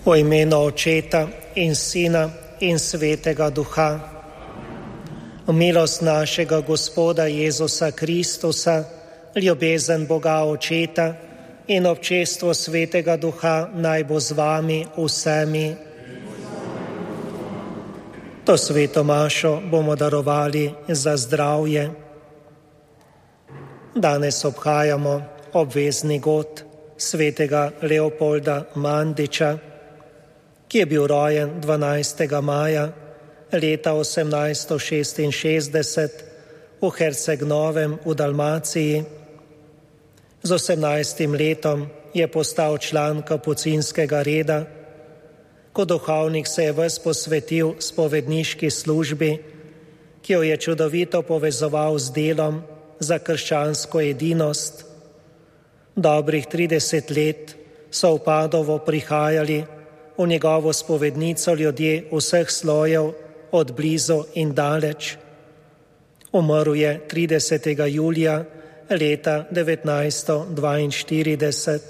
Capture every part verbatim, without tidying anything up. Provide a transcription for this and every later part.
V imenu Očeta in Sina in Svetega Duha. Milost našega Gospoda Jezusa Kristusa, ljubezen Boga Očeta in občestvo Svetega Duha naj bo z vami vsemi. To sveto mašo bomo darovali za zdravje. Danes obhajamo obvezni god svetega Leopolda Mandiča, ki je bil rojen dvanajstega maja leta osemnajststo šestinšestdeset v Herceg-Novem v Dalmaciji. Z osemnajstim letom je postal član kapucinskega reda. Kot duhovnik se je ves posvetil spovedniški službi, ki jo je čudovito povezoval z delom za krščansko edinost. Dobrih trideset let so v Padovo prihajali v njegovo spovednico ljudje vseh slojev, od blizu in daleč. Umrl je tridesetega julija leta devetnajststo dvainštirideset.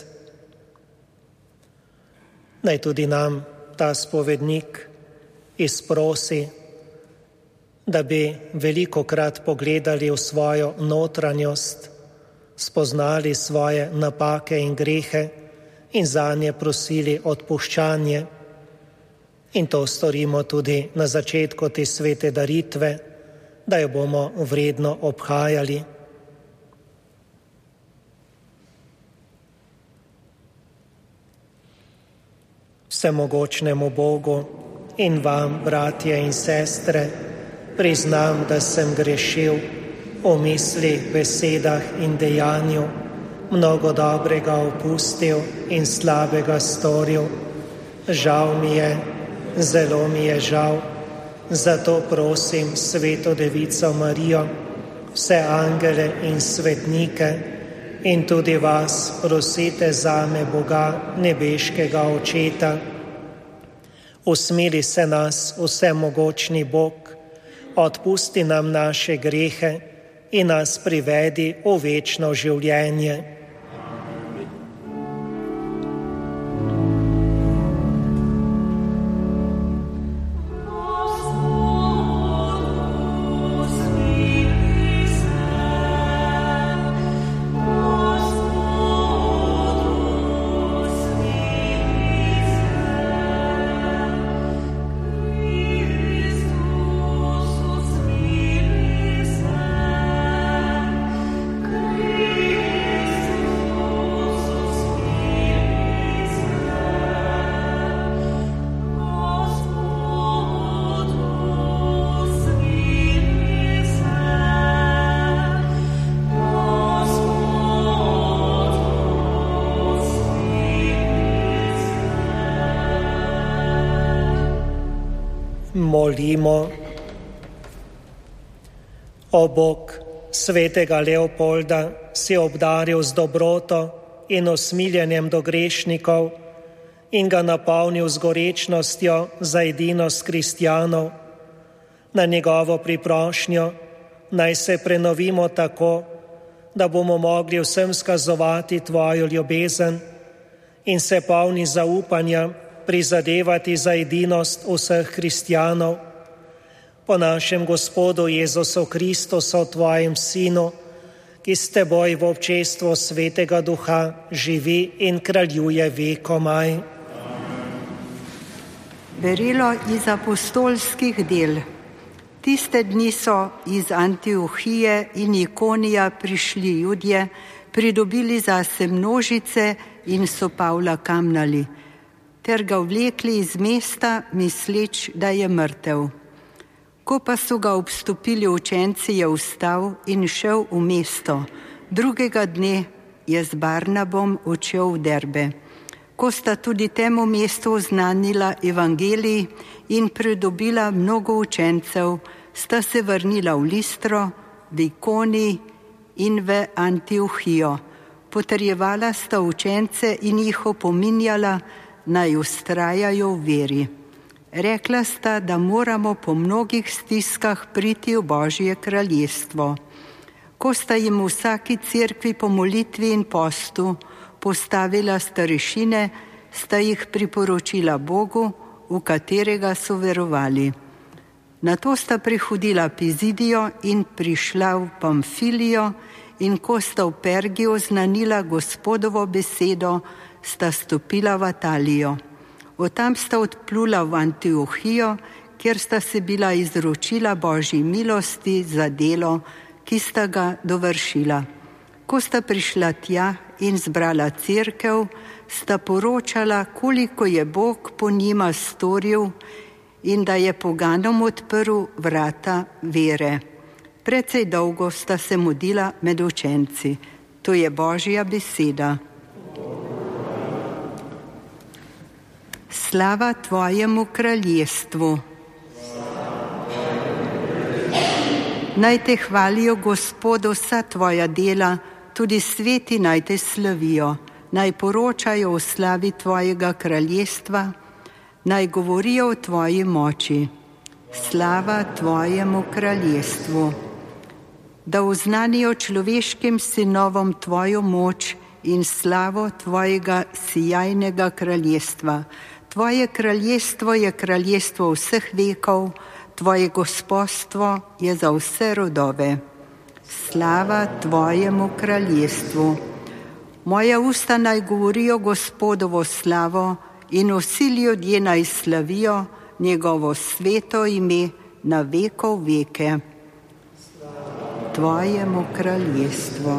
Naj tudi nam ta spovednik izprosi, da bi velikokrat pogledali v svojo notranjost, spoznali svoje napake in grehe in zanje prosili odpuščanje. In to storimo tudi na začetku te svete daritve, da jo bomo vredno obhajali. Vsemogočnemu Bogu in vam, bratje in sestre, priznam, da sem grešil v mislih, besedah in dejanju, mnogo dobrega opustil in slabega storil. Žal mi je, zelo mi je žal, zato prosim Sveto Devico Marijo, vse angele in svetnike in tudi vas prosite zame Boga, nebeškega Očeta. Usmili se nas, vsemogočni Bog, odpusti nam naše grehe in nas privedi v večno življenje. Molimo. O Bog, svetega Leopolda si obdaril z dobroto in usmiljenjem do grešnikov in ga napolnil z gorečnostjo za edinost kristjanov. Na njegovo priprošnjo naj se prenovimo tako, da bomo mogli vsem skazovati tvojo ljubezen in se polni zaupanja prizadevati za edinost vseh kristjanov. Po našem Gospodu Jezusu Kristusu, tvojem Sinu, ki s teboj v občestvu Svetega Duha živi in kraljuje vekomaj. Berilo iz apostolskih del. Tiste dni so iz Antiohije in Ikonija prišli Judje, pridobili zase množice in so Pavla kamnali, ter ga vlekli iz mesta, misleč, da je mrtev. Ko pa so ga obstopili učenci, je vstal in šel v mesto. Drugega dne je z Barnabom odšel v Derbe. Ko sta tudi temu mestu oznanila evangelij in pridobila mnogo učencev, sta se vrnila v Listro, v Ikonij in v Antiohijo. Potrjevala sta učence in jih opominjala, naj vztrajajo v veri. Rekla sta, da moramo po mnogih stiskah priti v Božje kraljestvo. Ko sta jim vsaki cerkvi po molitvi in postu postavila starešine, sta jih priporočila Bogu, v katerega so verovali. Nato sta prehodila Pizidijo in prišla v Pamfilijo, in ko sta v Pergi oznanila Gospodovo besedo, sta stopila v Atalijo. Od tam sta odplula v Antiohijo, kjer sta se bila izročila Božji milosti za delo, ki sta ga dovršila. Ko sta prišla tja in zbrala cerkev, sta poročala, koliko je Bog po njima storil in da je poganom odprl vrata vere. Precej dolgo sta se mudila med učenci. To je Božja beseda. Slava tvojemu kraljestvu. Naj te hvalijo, Gospod, vsa tvoja dela, tudi sveti naj te slavijo. Naj poročajo o slavi tvojega kraljestva, naj govorijo o tvoji moči. Slava tvojemu kraljestvu. Da oznanijo človeškim sinovom tvojo moč in slavo tvojega sijajnega kraljestva. Tvoje kraljestvo je kraljestvo vseh vekov, tvoje gospodstvo je za vse rodove. Slava tvojemu kraljestvu. Moja usta naj govorijo Gospodovo slavo in vsi ljudje naj slavijo njegovo sveto ime na vekov veke. Tvojemu kraljestvu.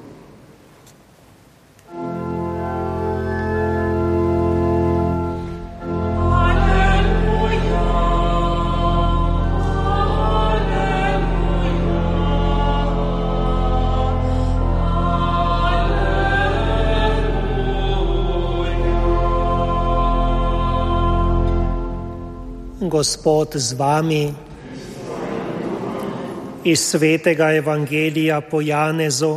Gospod z vami. Iz svetega evangelija po Janezu.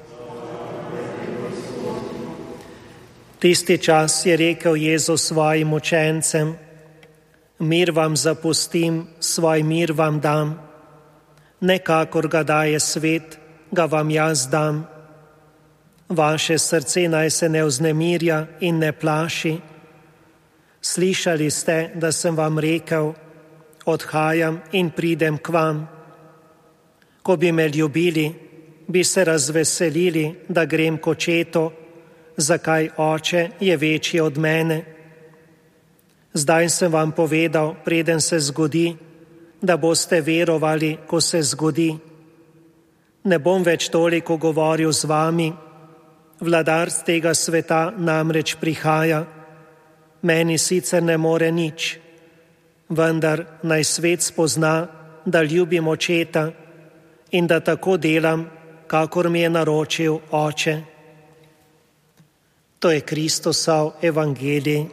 Tisti čas je rekel Jezus svojim učencem: mir vam zapustim, svoj mir vam dam. Ne kakor ga daje svet, ga vam jaz dam. Vaše srce naj se ne vznemirja in ne plaši. Slišali ste, da sem vam rekel: odhajam in pridem k vam. Ko bi me ljubili, bi se razveselili, da grem k očetu, zakaj oče je večji od mene. Zdaj sem vam povedal, preden se zgodi, da boste verovali, ko se zgodi. Ne bom več toliko govoril z vami, vladar z tega sveta namreč prihaja. Meni sicer ne more nič, vendar naj svet spozna, da ljubim očeta in da tako delam, kakor mi je naročil oče. To je Kristusov evangelij.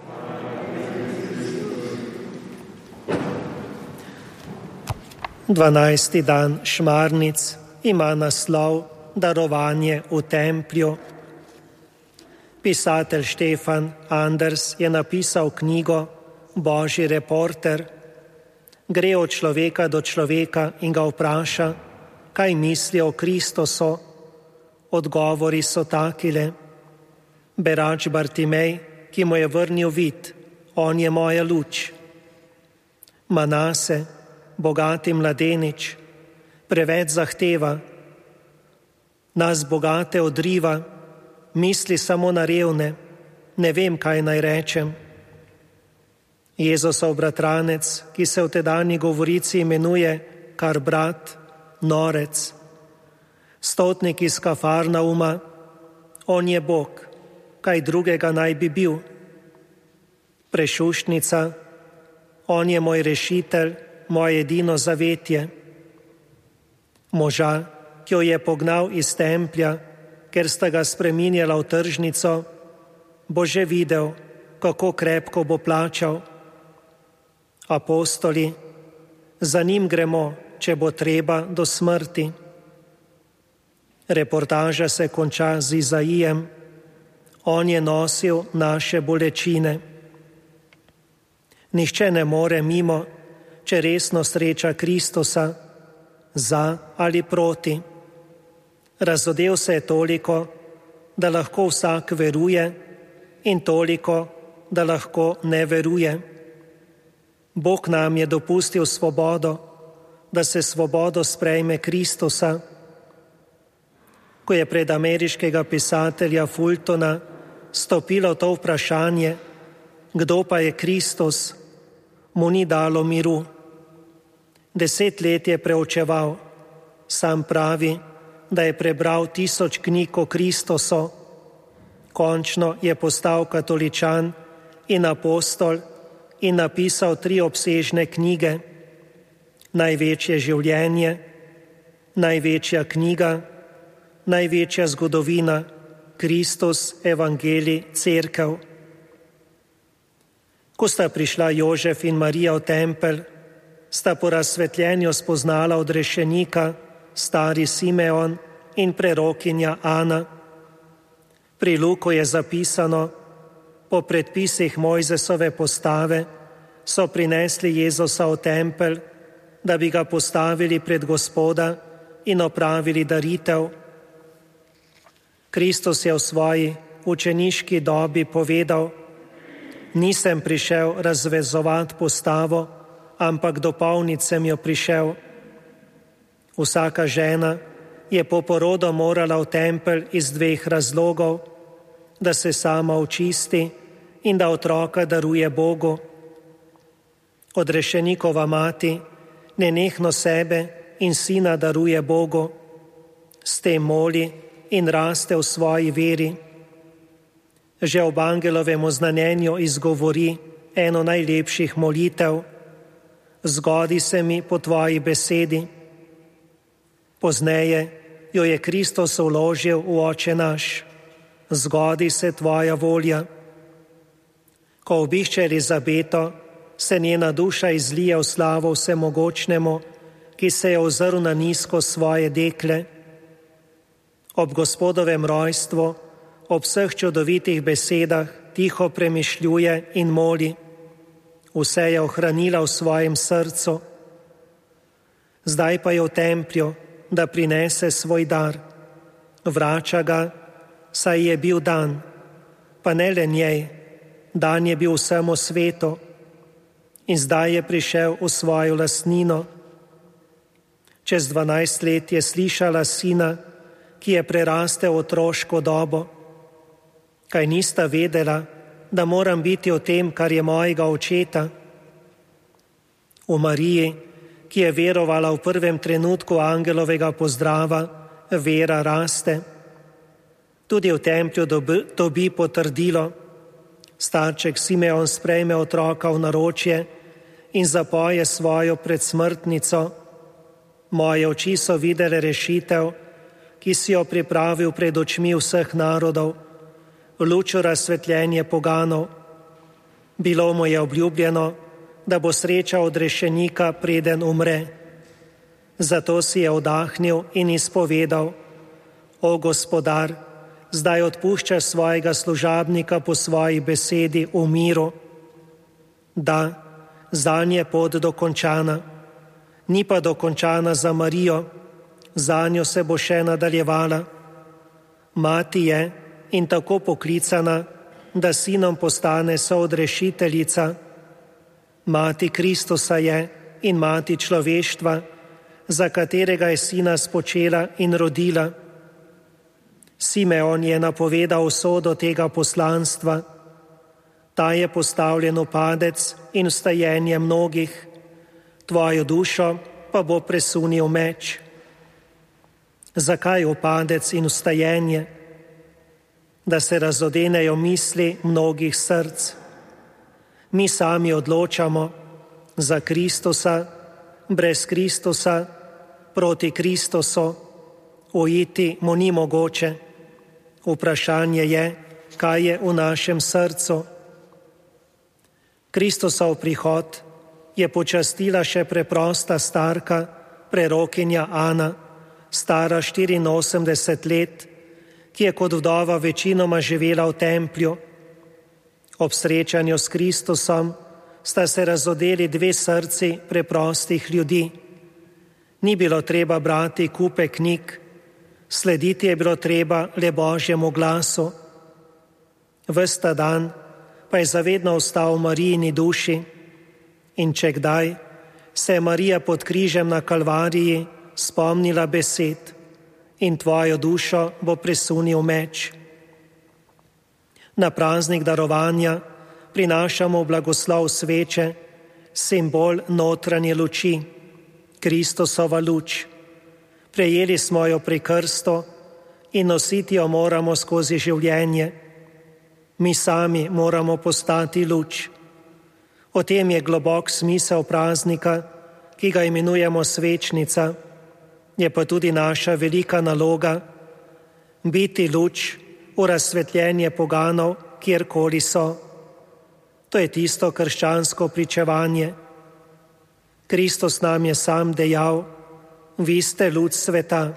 Dvanajsti dan šmarnic ima naslov Darovanje v templju. Pisatelj Štefan Anders je napisal knjigo Božji reporter. Gre od človeka do človeka in ga vpraša, kaj misli o Kristusu. Odgovori so takile: berač Bartimej, ki mu je vrnil vid, on je moja luč. Manase, bogati mladenič, preveč zahteva. Nas bogate odriva, misli samo na revne, ne vem, kaj naj rečem. Jezusov bratranec, ki se v tedanji govorici imenuje kar brat, norec. Stotnik iz Kafarnauma, on je Bog, kaj drugega naj bi bil. Prešuštnica, on je moj rešitelj, moje edino zavetje. Moža, ki jo je pognal iz templja, ker sta ga spreminjala v tržnico, bo že videl, kako krepko bo plačal. Apostoli, za njim gremo, če bo treba, do smrti. Reportaža se konča z Izaijem. On je nosil naše bolečine. Nihče ne more mimo, če resno sreča Kristusa, za ali proti. Razodel se je toliko, da lahko vsak veruje, in toliko, da lahko ne veruje. Bog nam je dopustil svobodo, da se svobodo sprejme Kristusa. Ko je pred ameriškega pisatelja Fultona stopilo to vprašanje, kdo pa je Kristus, mu ni dalo miru. Deset let je preučeval, sam pravi, da je prebral tisoč knjig o Kristusu. Končno je postal katoličan in apostol in napisal tri obsežne knjige. Največje življenje, največja knjiga, največja zgodovina, Kristus, Evangelij, Cerkev. Ko sta prišla Jožef in Marija v tempelj, sta po razsvetljenju spoznala odrešenika, stari Simeon in prerokinja Ana. Pri Luku je zapisano, po predpisih Mojzesove postave so prinesli Jezusa v tempelj, da bi ga postavili pred Gospoda in opravili daritev. Kristus je v svoji učeniški dobi povedal: nisem prišel razvezovati postavo, ampak dopolniti sem jo prišel. Vsaka žena je po porodu morala v tempelj iz dveh razlogov, da se sama očisti in da otroka daruje Bogu. Odrešenikova mati nenehno sebe in sina daruje Bogu, s tem moli in raste v svoji veri. Že ob angelovem oznanjenju izgovori eno najlepših molitev: zgodi se mi po tvoji besedi. Pozneje jo je Kristus vložil v Oče naš: zgodi se tvoja volja. Ko obišče Elizabeto, se njena duša izlije v slavo vsemogočnemu, ki se je ozrl na nizko svoje dekle. Ob Gospodovem rojstvu, ob vseh čudovitih besedah tiho premišljuje in moli. Vse je ohranila v svojem srcu. Zdaj pa je v templju, da prinese svoj dar. Vrača ga, saj je bil dan, pa ne le njej, dan je bil vsemu svetu. In zdaj je prišel v svojo lastnino. Čez dvanajst let je slišala sina, ki je prerastel otroško dobo. Kaj nista vedela, da moram biti o tem, kar je mojega očeta? V Mariji, ki je verovala v prvem trenutku angelovega pozdrava, vera raste. Tudi v templju dobi, dobi potrdilo. Starček Simeon sprejme otroka v naročje in zapoje svojo predsmrtnico: moje oči so videle rešitev, ki si jo pripravil pred očmi vseh narodov, v luču razsvetljenje poganov. Bilo mu je obljubljeno, da bo srečal odrešenika, preden umre. Zato si je oddahnil in izpovedal: o Gospodar, zdaj odpuščaš svojega služabnika po svoji besedi v miru. Da, zanj je pot dokončana, ni pa dokončana za Marijo, zanjo se bo še nadaljevala. Mati je in tako poklicana, da sinom postane soodrešiteljica. Mati Kristusa je in mati človeštva, za katerega je sina spočela in rodila. Simeon je napovedal usodo tega poslanstva. Ta je postavljen v padec in vstajenje mnogih, tvojo dušo pa bo presunil meč. Zakaj v padec in vstajenje? Da se razodenejo misli mnogih src. Mi sami odločamo: za Kristusa, brez Kristusa, proti Kristusu, uiti mu ni mogoče. Vprašanje je, kaj je v našem srcu. Kristusov prihod je počastila še preprosta starka, prerokinja Ana, stara štiriinosemdeset let, ki je kot vdova večinoma živela v templju. Ob srečanju s Kristusom sta se razodeli dve srci preprostih ljudi. Ni bilo treba brati kupe knjig, slediti je bilo treba le Božjemu glasu. Ves ta dan pa je zavedno ostal v Marijini duši. In če kdaj, se je Marija pod križem na Kalvariji spomnila besed: in tvojo dušo bo presunil meč. Na praznik darovanja prinašamo blagoslov sveče, simbol notranje luči, Kristusova luč. Prejeli smo jo pri krstu in nositi jo moramo skozi življenje. Mi sami moramo postati luč. O tem je globok smisel praznika, ki ga imenujemo svečnica. Je pa tudi naša velika naloga biti luč v razsvetljenje poganov, kjerkoli so. To je tisto krščansko pričevanje. Kristus nam je sam dejal: vi ste luč sveta.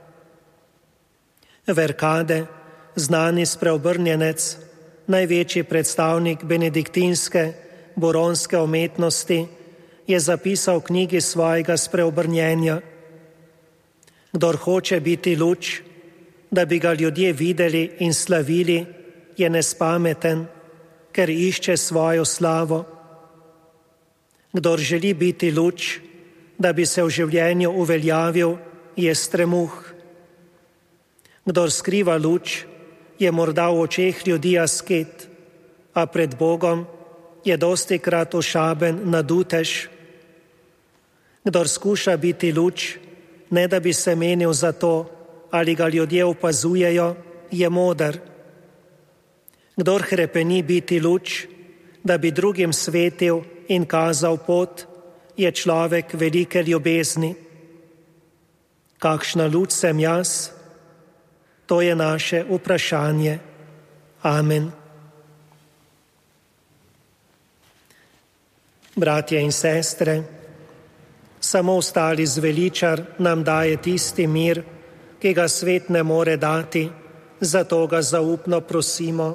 Verkade, znani spreobrnjenec, največji predstavnik benediktinske boronske umetnosti, je zapisal v knjigi svojega spreobrnjenja: kdor hoče biti luč, da bi ga ljudje videli in slavili, je nespameten, ker išče svojo slavo. Kdor želi biti luč, da bi se v življenju uveljavil, je stremuh. Kdor skriva luč, je morda v očeh ljudi asket, a pred Bogom je dostikrat ošaben nadutež. Kdor skuša biti luč, ne da bi se menil za to, ali ga ljudje opazujejo, je moder. Kdor hrepeni biti luč, da bi drugim svetil in kazal pot, je človek velike ljubezni. Kakšna luč sem jaz? To je naše vprašanje. Amen. Bratje in sestre, samo ostali zveličar nam daje tisti mir, ki ga svet ne more dati, zato ga zaupno prosimo.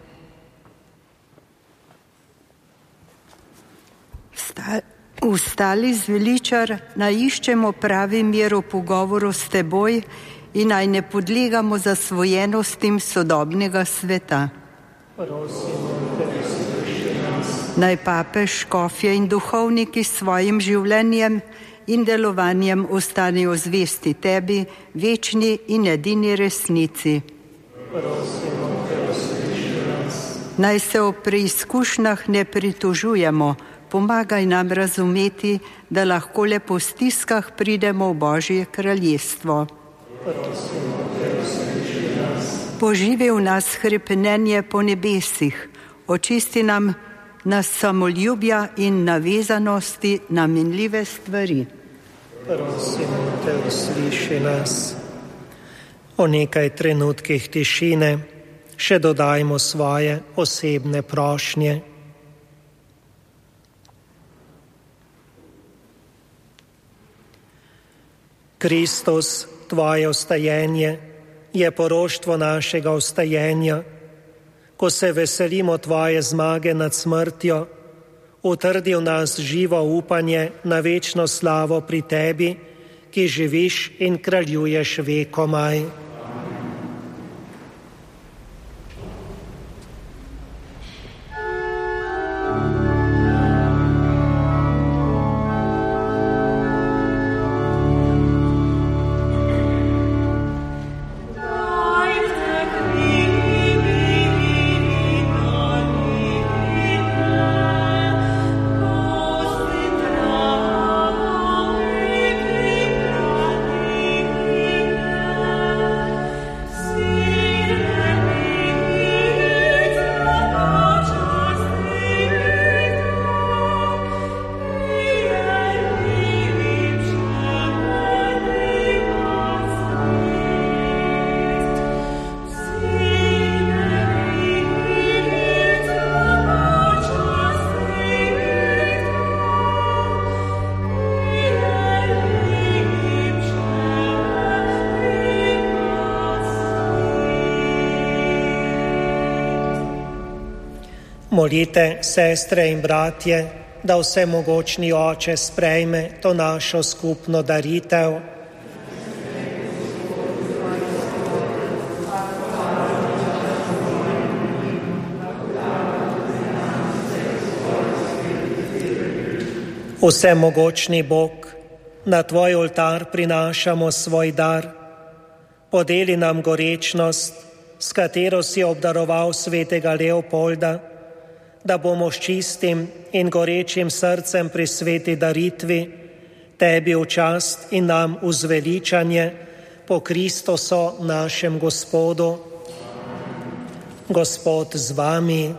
Ustali zveličar, naj iščemo pravi mir v pogovoru s teboj in naj ne podlegamo zasvojenostim sodobnega sveta. Prosimo te, usliši nas. Naj papež, škofje in duhovniki s svojim življenjem in delovanjem ostanejo zvesti tebi, večni in edini resnici. Prosimo te, usliši nas. Naj se o preizkušnjah ne pritožujemo, pomagaj nam razumeti, da lahko le po stiskah pridemo v Božje kraljestvo. Prosimo te, usliši nas. Poživi v nas hrepenenje po nebesih, očisti nam nas samoljubja in navezanosti na minljive stvari. Prosimo te, usliši nas. O nekaj trenutkih tišine še dodajmo svoje osebne prošnje. Kristus, tvoje vstajenje je poroštvo našega vstajenja. Ko se veselimo tvoje zmage nad smrtjo, utrdi v nas živo upanje na večno slavo pri tebi, ki živiš in kraljuješ vekomaj. Molite, sestre in bratje, da vsemogočni Oče sprejme to našo skupno daritev. Vsemogočni Bog, na tvoj oltar prinašamo svoj dar. Podeli nam gorečnost, s katero si obdaroval svetega Leopolda, da bomo s čistim in gorečim srcem pri sveti daritvi tebi v čast in nam v zveličanje po Kristusu našem Gospodu. Gospod z vami,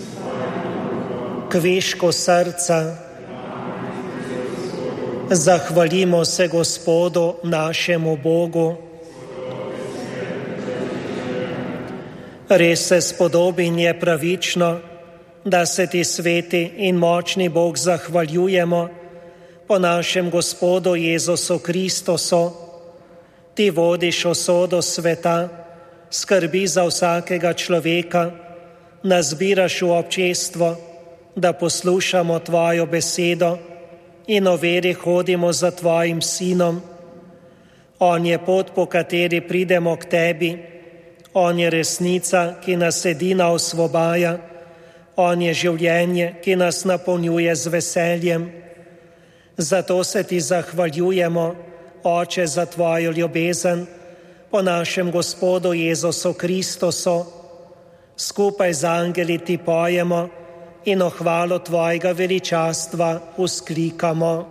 kvišku srca, zahvalimo se Gospodu našemu Bogu. Res se spodobi in je pravično, da se ti sveti in močni Bog zahvaljujemo po našem Gospodu Jezusu Kristusu. Ti vodiš usodo sveta, skrbi za vsakega človeka, nas zbiraš v občestvo, da poslušamo tvojo besedo in o veri hodimo za tvojim sinom. On je pot, po kateri pridemo k tebi. On je resnica, ki nas edina osvobaja. On je življenje, ki nas napolnjuje z veseljem. Zato se ti zahvaljujemo, Oče, za tvojo ljubezen po našem Gospodu Jezusu Kristusu. Skupaj z angeli ti pojemo in o hvalo tvojega veličastva vzklikamo.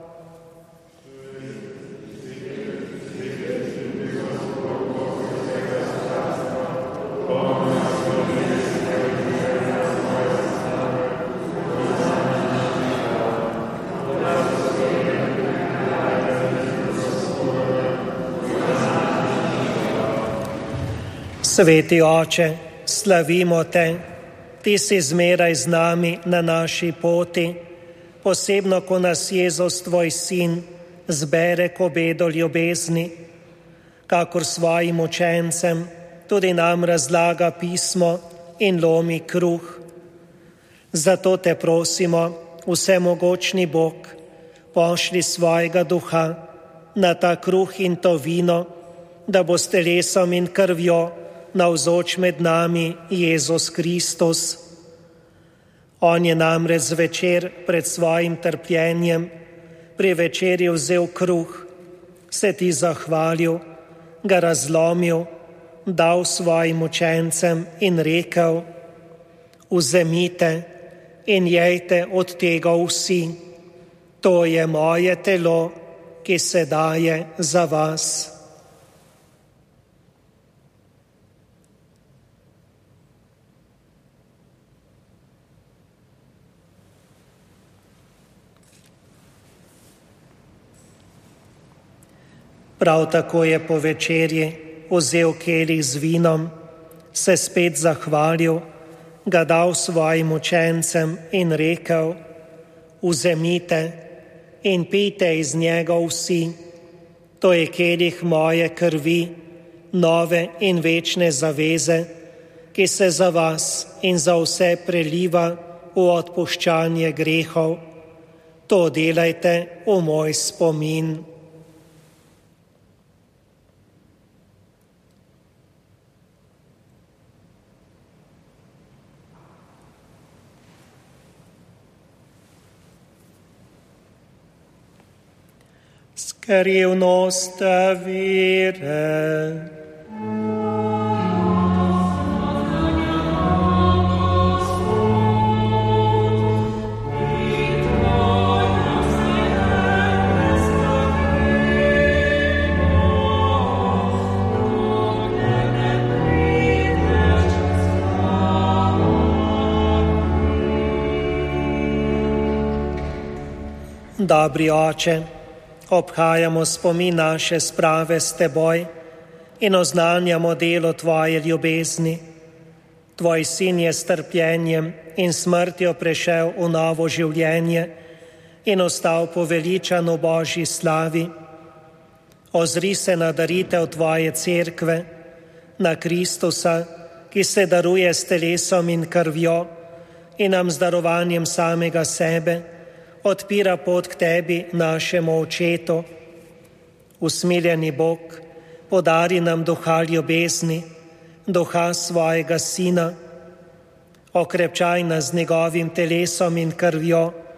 Sveti Oče, slavimo te, ti si zmeraj z nami na naši poti, posebno, ko nas Jezus, tvoj sin, zbere k obedu ljubezni, kakor svojim učencem tudi nam razlaga pismo in lomi kruh. Zato te prosimo, vsemogočni Bog, pošli svojega duha na ta kruh in to vino, da bo s telesom in krvjo navzoč med nami Jezus Kristus. On je namreč zvečer pred svojim trpljenjem pri večerji vzel kruh, se ti zahvalil, ga razlomil, dal svojim učencem in rekel: vzemite in jejte od tega vsi, to je moje telo, ki se daje za vas. Prav tako je po večerji vzel kelih z vinom, se spet zahvalil, ga dal svojim učencem in rekel: vzemite in pijte iz njega vsi, to je kelih moje krvi, nove in večne zaveze, ki se za vas in za vse preliva v odpuščanje grehov. To delajte v moj spomin. Skrivnost vere. Dobri Oče, obhajamo spomin naše sprave s teboj in oznanjamo delo tvoje ljubezni. Tvoj sin je s trpljenjem in smrtjo prešel v novo življenje in ostal poveličan v Božji slavi. Ozri se na daritev tvoje cerkve, na Kristusa, ki se daruje s telesom in krvjo in nam z darovanjem samega sebe odpira pot k tebi, našemu Očetu. Usmiljeni Bog, podari nam duha ljubezni, duha svojega Sina. Okrepčaj nas z njegovim telesom in krvjo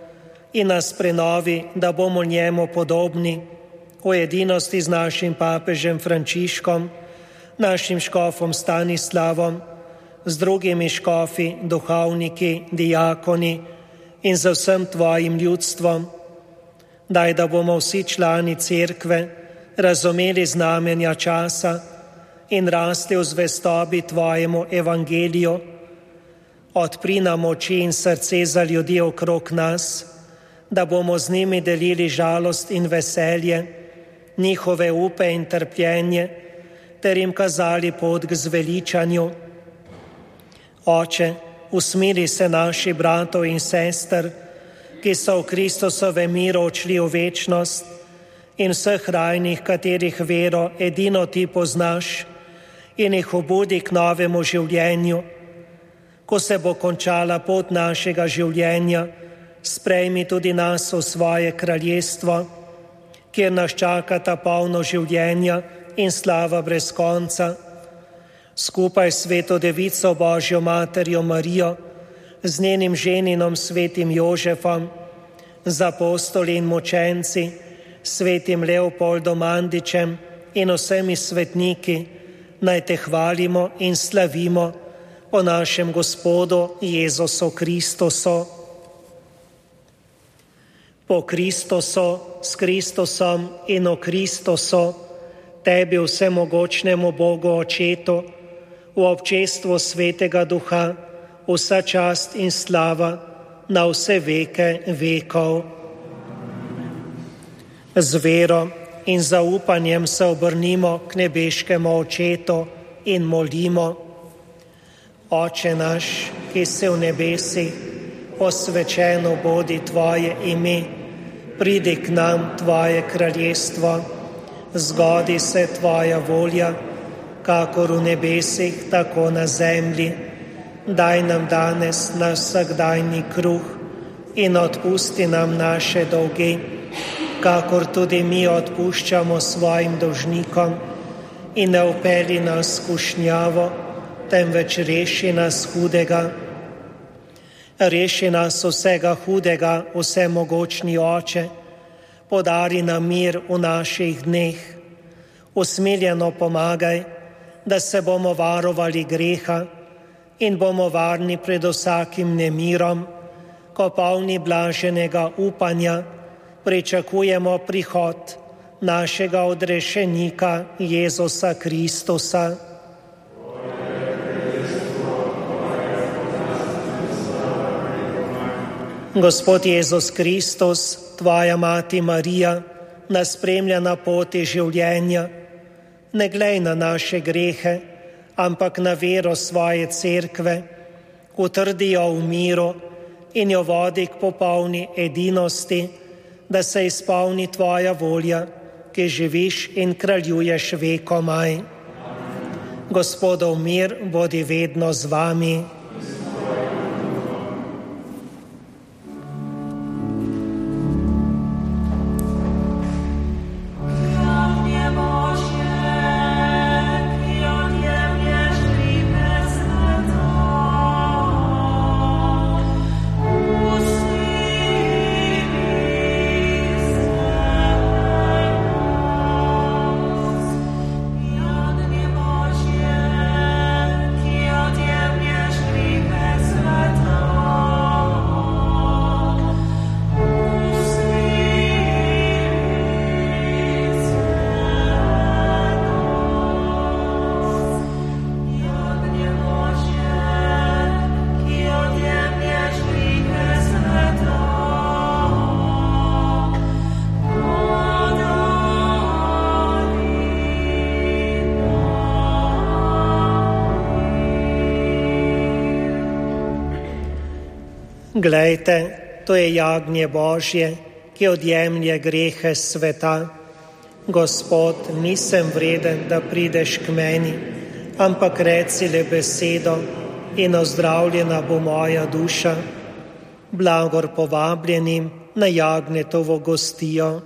in nas prenovi, da bomo njemu podobni, v edinosti z našim papežem Frančiškom, našim škofom Stanislavom, z drugimi škofi, duhovniki, diakoni in z vsem tvojim ljudstvom. Daj, da bomo vsi člani cerkve razumeli znamenja časa in rasli v zvestobi tvojemu evangeliju. Odpri nam oči in srce za ljudi okrog nas, da bomo z njimi delili žalost in veselje, njihove upe in trpljenje, ter jim kazali pot k zveličanju. Oče, usmili se naši bratov in sester, ki so v Kristusovem miru odšli v večnost, in vseh rajnih, katerih vero edino ti poznaš, in jih obudi k novemu življenju. Ko se bo končala pot našega življenja, sprejmi tudi nas v svoje kraljestvo, kjer nas čakata polno življenja in slava brez konca. Skupaj s sveto devico Božjo materjo Marijo, z njenim ženinom svetim Jožefom, z apostoli in mučenci, svetim Leopoldom Mandičem in vsemi svetniki, naj te hvalimo in slavimo po našem Gospodu Jezusu Kristusu. Po Kristusu, s Kristusom in o Kristusu, tebi vsemogočnemu Bogu Očetu, v občestvu Svetega Duha, vsa čast in slava na vse veke vekov. Z vero in zaupanjem se obrnimo k nebeškemu Očetu in molimo. Oče naš, ki si v nebesih, posvečeno bodi tvoje ime, pridi k nam tvoje kraljestvo, zgodi se tvoja volja, kakor v nebesih, tako na zemlji. Daj nam danes naš vsakdajni kruh in odpusti nam naše dolge, kakor tudi mi odpuščamo svojim dolžnikom, in ne vpelji nas v skušnjavo, temveč reši nas hudega. Reši nas vsega hudega, vsemogočni Oče, podari nam mir v naših dneh. Usmiljeno pomagaj, da se bomo varovali greha in bomo varni pred vsakim nemirom, ko polni blaženega upanja pričakujemo prihod našega odrešenika Jezusa Kristusa. Gospod Jezus Kristus, tvoja mati Marija, nas spremlja na poti življenja. Ne glej na naše grehe, ampak na vero svoje cerkve, utrdi jo v miru in jo vodi k popolni edinosti, da se izpolni tvoja volja, ki živiš in kraljuješ vekomaj. Gospodov mir bodi vedno z vami. Glejte, to je jagnje Božje, ki odjemlje grehe sveta. Gospod, nisem vreden, da prideš k meni, ampak reci le besedo in ozdravljena bo moja duša. Blagor povabljenim na jagnjetovo gostijo.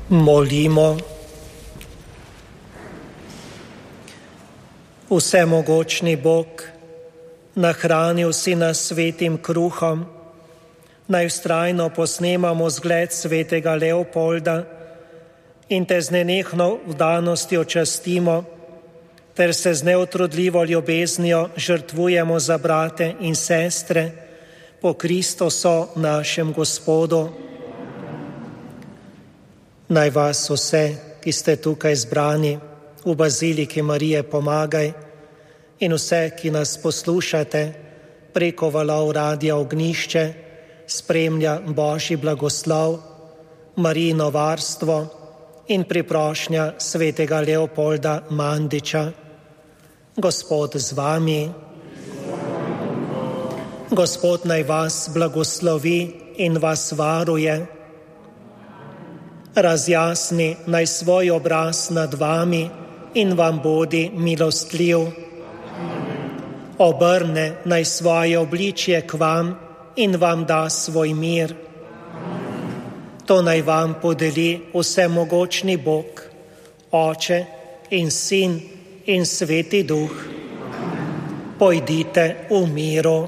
Molimo. Vsemogočni Bog, nahranil si nas svetim kruhom, naj vztrajno posnemamo zgled svetega Leopolda in te z nenehno vdanostjo častimo, ter se z neutrudljivo ljubeznijo žrtvujemo za brate in sestre po Kristusu našem Gospodu. Naj vas vse, ki ste tukaj zbrani v Baziliki Marije Pomagaj, in vse, ki nas poslušate preko valov Radia Ognjišče, spremlja Božji blagoslov, Marijino varstvo in priprošnja svetega Leopolda Mandiča. Gospod z vami. Gospod naj vas blagoslovi in vas varuje. Razjasni naj svoj obraz nad vami in vam bodi milostljiv. Obrne naj svoje obličje k vam in vam da svoj mir. To naj vam podeli vsemogočni Bog, Oče in Sin in Sveti Duh. Pojdite v miru.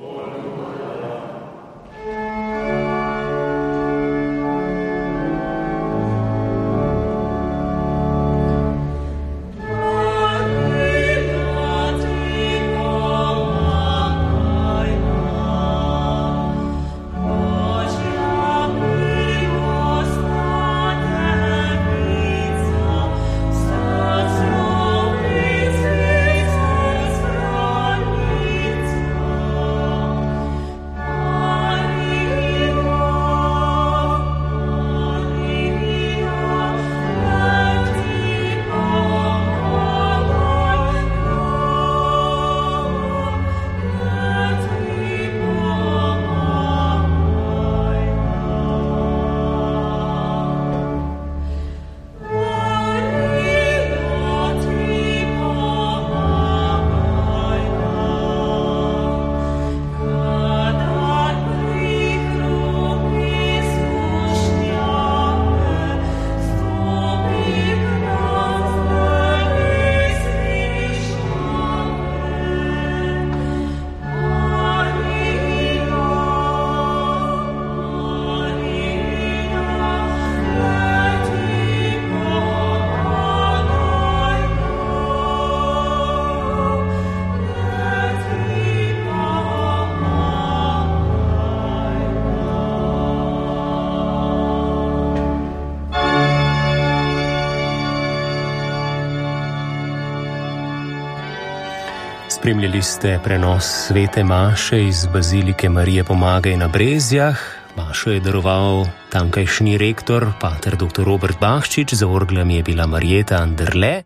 Spremljali ste prenos svete maše iz Bazilike Marije Pomagaj na Brezjah. Mašo je daroval tamkajšnji rektor, pater doktor Robert Bahčič, za orglami je bila Marjeta Anderle.